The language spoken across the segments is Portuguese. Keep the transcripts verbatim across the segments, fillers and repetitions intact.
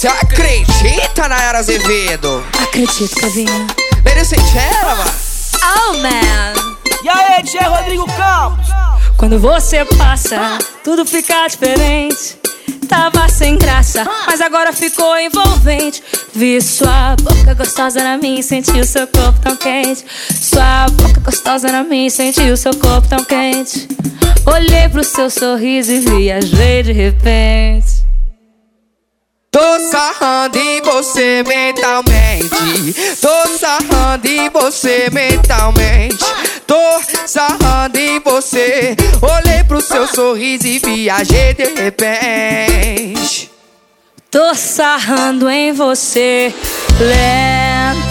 Você acredita, Nayara Azevedo? Acredito, Kevinho. Ladies and gentlemen. Oh, man. E aí, Tchê Rodrigo Campos? Quando você passa, tudo fica diferente. Tava sem graça, mas agora ficou envolvente. Vi sua boca gostosa na minha e senti o seu corpo tão quente. Sua boca gostosa na minha e senti o seu corpo tão quente. Olhei pro seu sorriso e viajei de repente. Tô sarrando em você mentalmente. Tô sarrando em você mentalmente. Tô sarrando em você. Olhei pro seu sorriso e viajei de repente. Tô sarrando em você lentamente.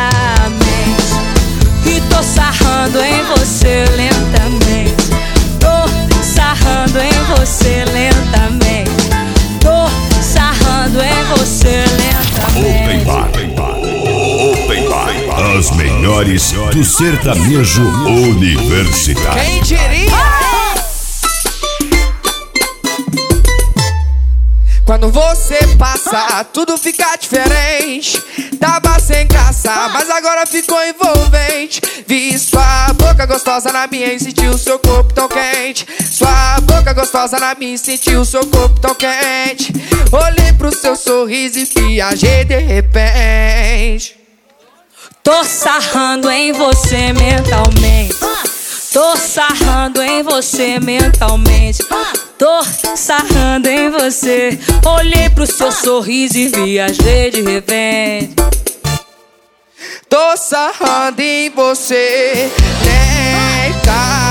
E tô sarrando em você lentamente. Tô sarrando em você lentamente. Tô sarrando em você lentamente. Open Bar, Open Bar, Open Bar. As melhores do sertanejo universitário. Quem diria? Quando você passa, tudo fica diferente. Tava sem graça, mas agora ficou envolvente. Vi sua boca gostosa na minha e senti o seu corpo tão quente. Sua boca gostosa na minha e senti o seu corpo tão quente. Olhei pro seu sorriso e viajei de repente. Tô sarrando em você mentalmente. Tô sarrando em você mentalmente. Tô sarrando em você. Olhei pro seu sorriso e viajei de repente. Tô sarrando em você lentamente.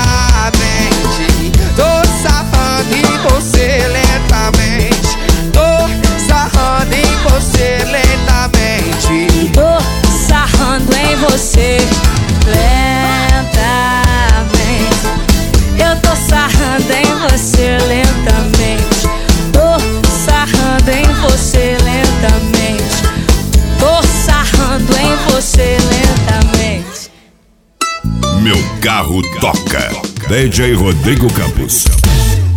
Tô sarrando em você lentamente. Tô sarrando em você lentamente. Tô sarrando em você lentamente. Eu tô sarrando em você lentamente. Tô sarrando em você lentamente. Tô sarrando em você lentamente. Meu carro toca. D J Rodrigo Campos.